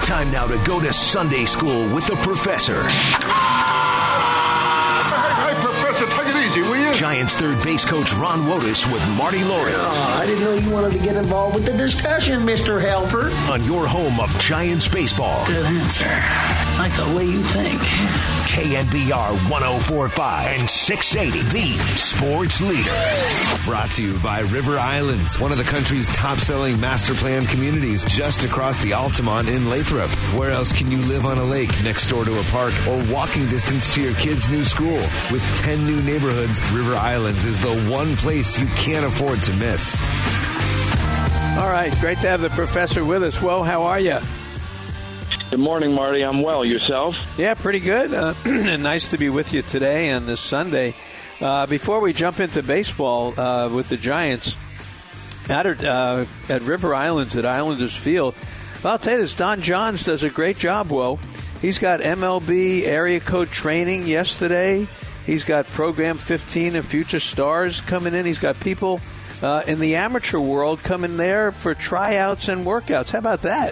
Time now to go to Sunday school with the professor. Hey, Professor, take it easy, will you? Giants third base coach Ron Wotus with Marty Laurie. I didn't know you wanted to get involved with the discussion, Mr. Helper. On your home of Giants baseball. Good answer. Like the way you think. KNBR 104.5 and 680, the sports leader. Brought to you by River Islands, one of the country's top-selling master plan communities just across the Altamont in Lathrop. Where else can you live on a lake next door to a park or walking distance to your kid's new school? With 10 new neighborhoods, River Islands is the one place you can't afford to miss. All right, great to have the professor with us. Well, how are you? Good morning, Marty. I'm well. Yourself? Yeah, pretty good. Nice to be with you today and this Sunday. Before we jump into baseball with the Giants at River Islands at Islanders Field, I'll tell you this, Don Johns does a great job, Will. He's got MLB area code training yesterday. He's got Program 15 and Future Stars coming in. He's got people in the amateur world coming there for tryouts and workouts. How about that?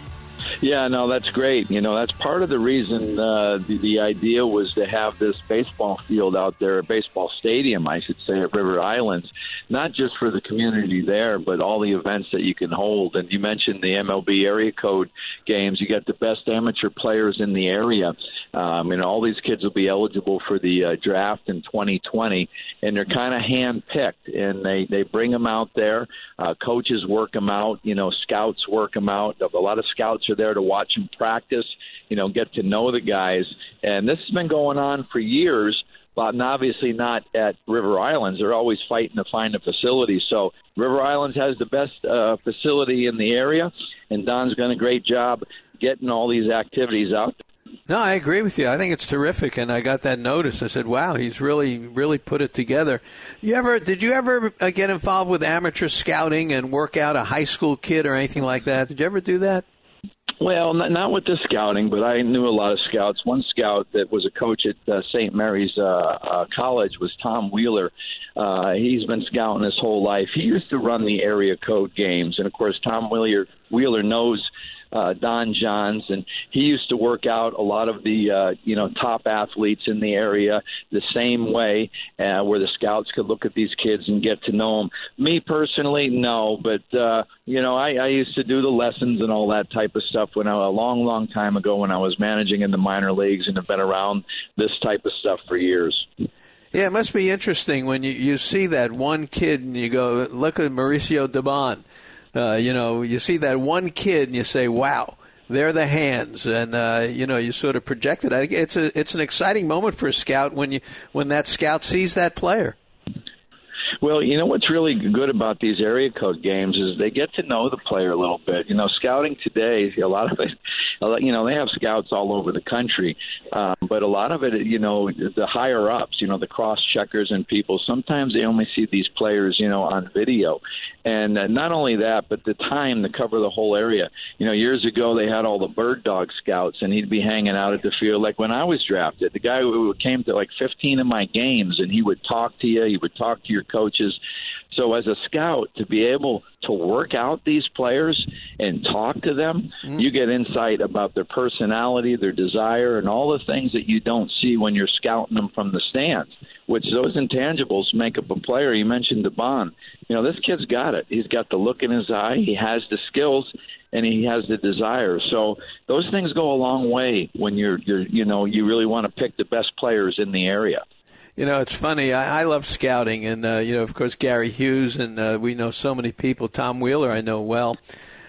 Yeah, no, that's great. You know, that's part of the reason the idea was to have this baseball field out there, a baseball stadium, I should say, at River Islands, not just for the community there, but all the events that you can hold. And you mentioned the MLB area code games. You got the best amateur players in the area. And all these kids will be eligible for the draft in 2020, and they're kind of hand-picked, and they bring them out there. Coaches work them out. You know, scouts work them out. A lot of scouts are there to watch them practice, you know, get to know the guys. And this has been going on for years, but obviously not at River Islands. They're always fighting to find a facility. So River Islands has the best facility in the area, and Don's done a great job getting all these activities out there. No, I agree with you. I think it's terrific, and I got that notice. I said, wow, he's really put it together. Did you ever get involved with amateur scouting and work out a high school kid or anything like that? Did you ever do that? Well, not with the scouting, but I knew a lot of scouts. One scout that was a coach at St. Mary's College was Tom Wheeler. He's been scouting his whole life. He used to run the area code games, and, of course, Tom Wheeler knows Don Johns, and he used to work out a lot of the top athletes in the area the same way, where the scouts could look at these kids and get to know them. Me personally, no, but I used to do the lessons and all that type of stuff a long time ago when I was managing in the minor leagues, and have been around this type of stuff for years. Yeah, it must be interesting when you see that one kid and you go, look at Mauricio Dubon. You see that one kid and you say, wow, they're the hands. And, you sort of project it. I think it's an exciting moment for a scout when that scout sees that player. Well, you know what's really good about these area code games is they get to know the player a little bit. You know, scouting today, a lot of it, they have scouts all over the country, but a lot of it, the higher ups, the cross checkers and people, sometimes they only see these players, on video. And not only that, but the time to cover the whole area. Years ago they had all the bird dog scouts, and he'd be hanging out at the field. Like when I was drafted, the guy who came to like 15 of my games, and he would talk to you, he would talk to your coaches. So as a scout, to be able to work out these players and talk to them, you get insight about their personality, their desire, and all the things that you don't see when you're scouting them from the stands, which those intangibles make up a player. You mentioned Dubon. This kid's got it. He's got the look in his eye. He has the skills, and he has the desire. So those things go a long way when you really want to pick the best players in the area. It's funny. I love scouting, and, of course, Gary Hughes, and we know so many people. Tom Wheeler I know well.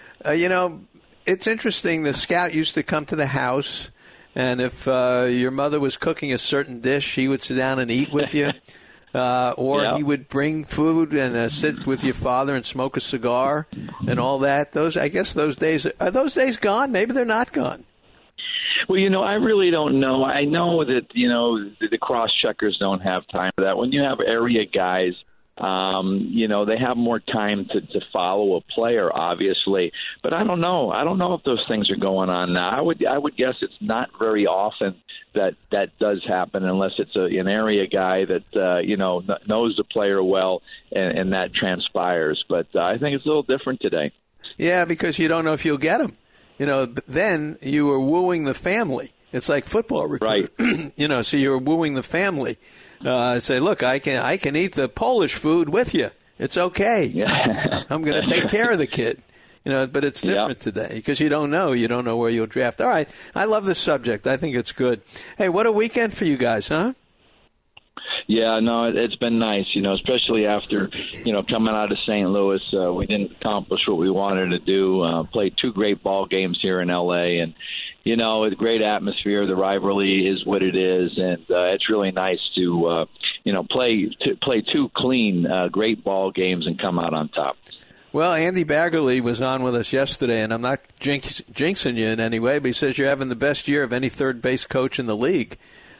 It's interesting. The scout used to come to the house, and if your mother was cooking a certain dish, he would sit down and eat with you. He would bring food and sit with your father and smoke a cigar and all that. I guess those days, are those days gone? Maybe they're not gone. Well, I really don't know. I know that, the cross-checkers don't have time for that. When you have area guys, they have more time to follow a player, obviously. But I don't know. I don't know if those things are going on now. I would guess it's not very often that does happen unless it's an area guy that, knows the player well and that transpires. But I think it's a little different today. Yeah, because you don't know if you'll get him. then you were wooing the family. It's like football recruit. Right. So you're wooing the family. Say, look, I can eat the Polish food with you. It's okay. Yeah. I'm going to take care of the kid. But it's different today because you don't know. You don't know where you'll draft. All right. I love this subject. I think it's good. Hey, what a weekend for you guys, huh? Yeah, no, it's been nice, especially after, coming out of St. Louis. We didn't accomplish what we wanted to do. Played 2 great ball games here in L.A., and, it's a great atmosphere. The rivalry is what it is, and it's really nice to, play 2 clean, great ball games and come out on top. Well, Andy Baggerly was on with us yesterday, and I'm not jinxing you in any way, but he says you're having the best year of any third base coach in the league.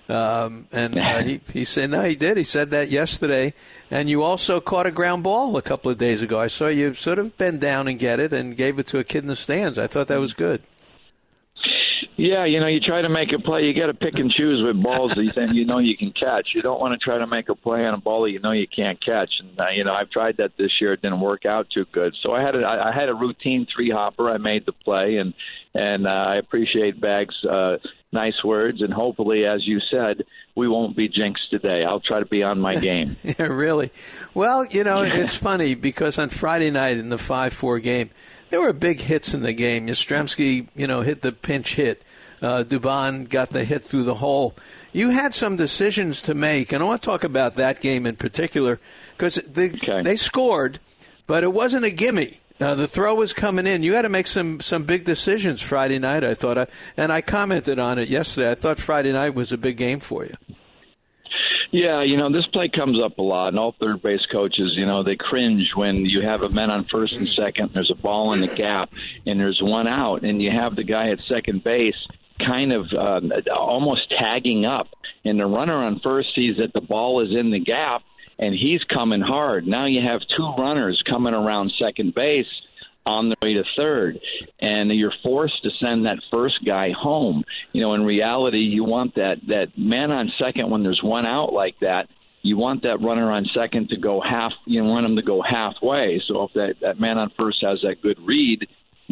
He said, no, he did. He said that yesterday. And you also caught a ground ball a couple of days ago. I saw you sort of bend down and get it and gave it to a kid in the stands. I thought that was good. Yeah, you try to make a play. You got to pick and choose with balls that you can catch. You don't want to try to make a play on a ball that you can't catch. And I've tried that this year. It didn't work out too good. So I had a routine 3-hopper. I made the play, and I appreciate Bag's nice words. And hopefully, as you said, we won't be jinxed today. I'll try to be on my game. Yeah, really. Well, it's funny because on Friday night in the 5-4 game, there were big hits in the game. Yastrzemski, hit the pinch hit. Dubon got the hit through the hole. You had some decisions to make, and I want to talk about that game in particular because they scored, but it wasn't a gimme. The throw was coming in. You had to make some big decisions Friday night, I thought. And I commented on it yesterday. I thought Friday night was a big game for you. Yeah, this play comes up a lot, and all third base coaches, they cringe when you have a man on first and second, there's a ball in the gap, and there's one out, and you have the guy at second base kind of almost tagging up, and the runner on first sees that the ball is in the gap, and he's coming hard. Now you have 2 runners coming around second base on the way to third, and you're forced to send that first guy home. In reality, you want that man on second when there's one out like that. You want that runner on second to go want him to go halfway. So if that man on first has that good read,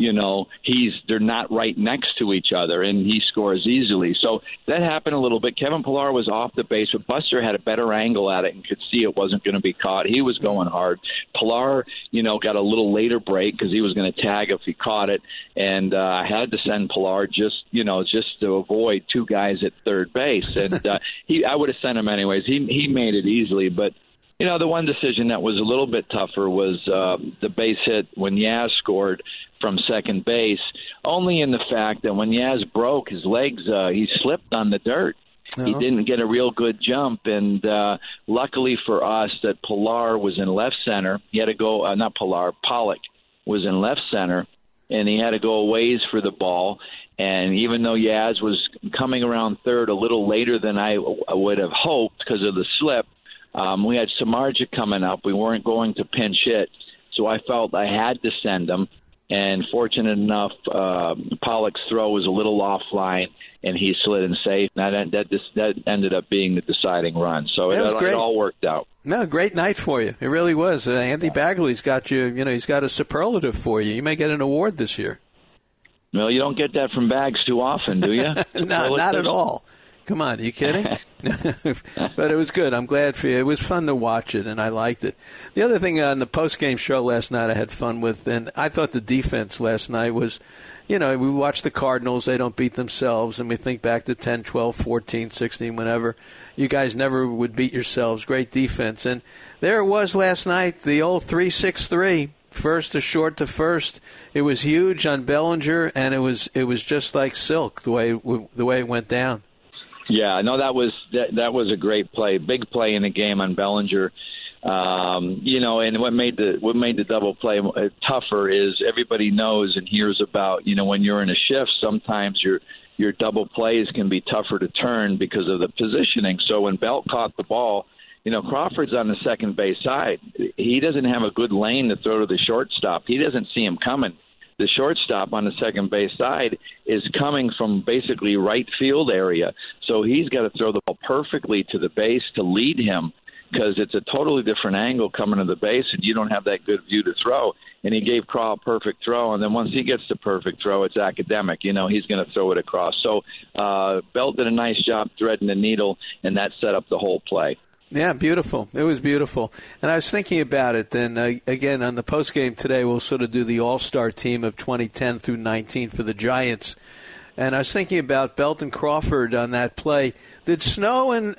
they're not right next to each other, and he scores easily. So that happened a little bit. Kevin Pillar was off the base, but Buster had a better angle at it and could see it wasn't going to be caught. He was going hard. Pillar, got a little later break because he was going to tag if he caught it, and I had to send Pillar just to avoid 2 guys at third base. And I would have sent him anyways. He made it easily, but the one decision that was a little bit tougher was the base hit when Yaz scored from second base, only in the fact that when Yaz broke his legs, he slipped on the dirt. Oh. He didn't get a real good jump, and luckily for us that Pillar was in left center. He had to go, not Pillar, Pollock was in left center, and he had to go a ways for the ball. And even though Yaz was coming around third a little later than I would have hoped because of the slip, we had Samardzija coming up. We weren't going to pinch hit, so I felt I had to send him. And fortunate enough, Pollock's throw was a little offline, and he slid in safe. And that ended up being the deciding run. So it all worked out. No, great night for you. It really was. Andy Baggerly's got you. He's got a superlative for you. You may get an award this year. Well, you don't get that from Bags too often, do you? No, not at all. Come on, are you kidding? But it was good. I'm glad for you. It was fun to watch it, and I liked it. The other thing on the post-game show last night I had fun with, and I thought the defense last night was, we watch the Cardinals. They don't beat themselves, and we think back to 10, 12, 14, 16, whenever. You guys never would beat yourselves. Great defense. And there it was last night, the old 3-6-3. First to short to first. It was huge on Bellinger, and it was just like silk the way it went down. Yeah, no, that was a great play, big play in the game on Bellinger. And what made the double play tougher is everybody knows and hears about, when you're in a shift, sometimes your double plays can be tougher to turn because of the positioning. So when Belt caught the ball, Crawford's on the second base side. He doesn't have a good lane to throw to the shortstop. He doesn't see him coming. The shortstop on the second base side is coming from basically right field area. So he's got to throw the ball perfectly to the base to lead him. because it's a totally different angle coming to the base, and you don't have that good view to throw. And he gave Craw a perfect throw, and then once he gets the perfect throw, it's academic. He's going to throw it across. So Belt did a nice job threading the needle, and that set up the whole play. Yeah, beautiful. It was beautiful. And I was thinking about it. Then, again, on the postgame today, we'll sort of do the all-star team of 2010 through 19 for the Giants. And I was thinking about Belt and Crawford on that play. Did Snow and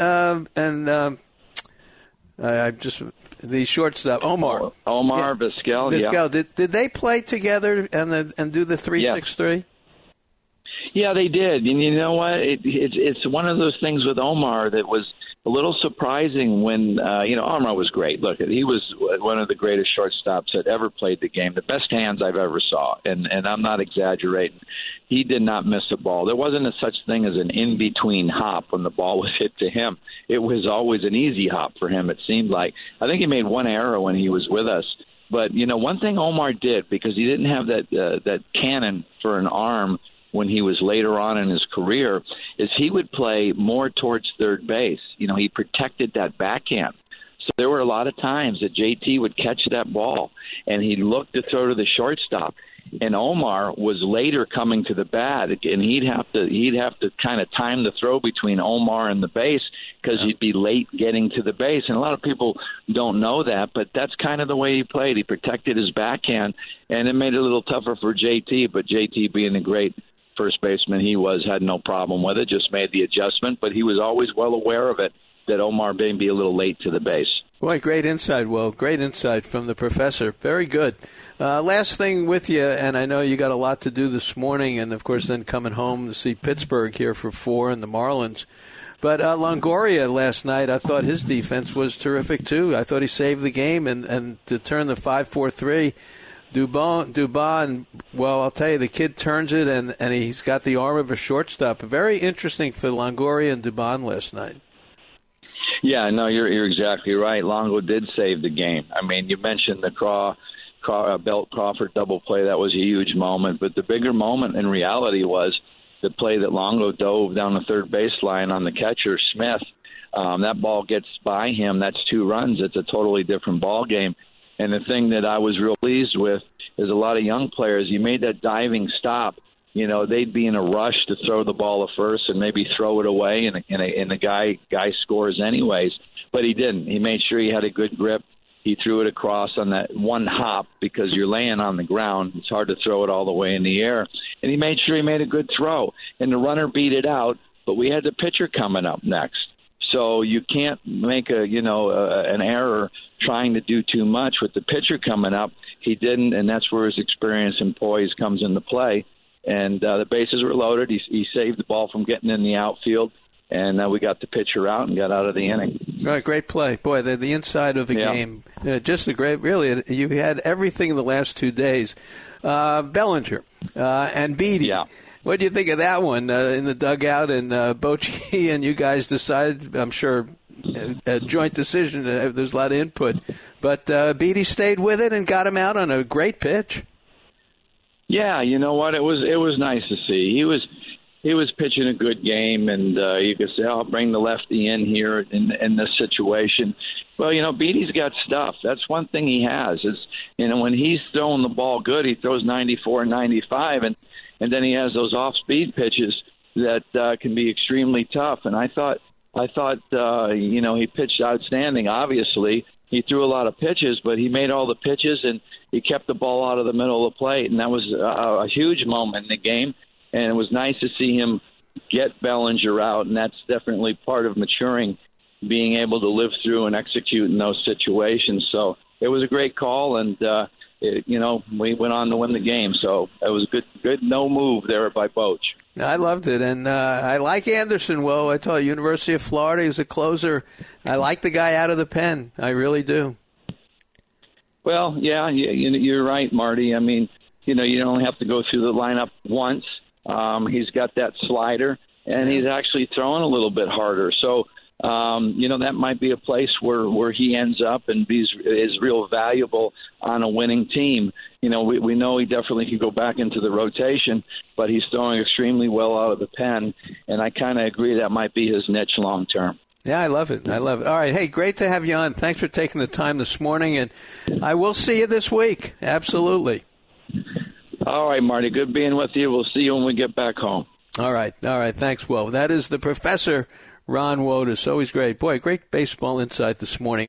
the shortstop, Omar Vizquel, did they play together and do the 3-6-3? Yeah, they did. And you know what? It's one of those things with Omar that was a little surprising when, Omar was great. Look, he was one of the greatest shortstops that ever played the game, the best hands I've ever saw. And I'm not exaggerating. He did not miss a ball. There wasn't a such thing as an in-between hop when the ball was hit to him. It was always an easy hop for him, it seemed like. I think he made one error when he was with us. But, one thing Omar did, because he didn't have that cannon for an arm when he was later on in his career, is he would play more towards third base. He protected that backhand. So there were a lot of times that JT would catch that ball, and he'd look to throw to the shortstop. And Omar was later coming to the bat, and he'd have to kind of time the throw between Omar and the base because he'd be late getting to the base. And a lot of people don't know that, but that's kind of the way he played. He protected his backhand, and it made it a little tougher for JT. But JT, being a great first baseman he had no problem with it, just made the adjustment. But he was always well aware of it, that Omar may be a little late to the base. Boy, great insight, Will. Great insight from the professor. Very good. Last thing with you, and I know you got a lot to do this morning, and, of course, then coming home to see Pittsburgh here for 4 and the Marlins. But Longoria last night, I thought his defense was terrific, too. I thought he saved the game, and to turn the 5-4-3, Dubon, well, I'll tell you, the kid turns it, and he's got the arm of a shortstop. Very interesting for Longoria and Dubon last night. Yeah, no, you're exactly right. Longo did save the game. I mean, you mentioned the Belt Crawford double play. That was a huge moment. But the bigger moment in reality was the play that Longo dove down the third baseline on the catcher, Smith. That ball gets by him. That's 2 runs. It's a totally different ball game. And the thing that I was real pleased with is a lot of young players, you made that diving stop. They'd be in a rush to throw the ball at first and maybe throw it away, and the guy scores anyways. But he didn't. He made sure he had a good grip. He threw it across on that one hop because you're laying on the ground. It's hard to throw it all the way in the air. And he made sure he made a good throw. And the runner beat it out, but we had the pitcher coming up next. So you can't make an error trying to do too much with the pitcher coming up. He didn't, and that's where his experience and poise comes into play. And the bases were loaded. He saved the ball from getting in the outfield, and we got the pitcher out and got out of the inning. Right, great play. Boy, the inside of the game, just a great, really, you had everything in the last 2 days. Bellinger and Beatty. Yeah. What do you think of that one in the dugout? And Bochy and you guys decided, I'm sure, a joint decision. There's a lot of input. But Beatty stayed with it and got him out on a great pitch. Yeah, you know what? It was nice to see. He was pitching a good game, and you could say, I'll bring the lefty in here in this situation. Well, Beatty's got stuff. That's one thing he has. Is when he's throwing the ball good, he throws 94 and 95, and then he has those off-speed pitches that can be extremely tough. And I thought he pitched outstanding. Obviously, he threw a lot of pitches, but he made all the pitches and he kept the ball out of the middle of the plate, and that was a huge moment in the game. And it was nice to see him get Bellinger out, and that's definitely part of maturing, being able to live through and execute in those situations. So it was a great call, and we went on to win the game. So it was a good no move there by Boch. I loved it, and I like Anderson. Well, I told you, University of Florida, he's a closer. I like the guy out of the pen. I really do. Well, yeah, you're right, Marty. I mean, you don't have to go through the lineup once. He's got that slider, and he's actually throwing a little bit harder. So, that might be a place where he ends up and is real valuable on a winning team. We know he definitely could go back into the rotation, but he's throwing extremely well out of the pen, and I kind of agree that might be his niche long term. Yeah, I love it. I love it. All right. Hey, great to have you on. Thanks for taking the time this morning, and I will see you this week. Absolutely. All right, Marty. Good being with you. We'll see you when we get back home. All right. Thanks, Will. That is the Professor Ron Wotus. Always great. Boy, great baseball insight this morning.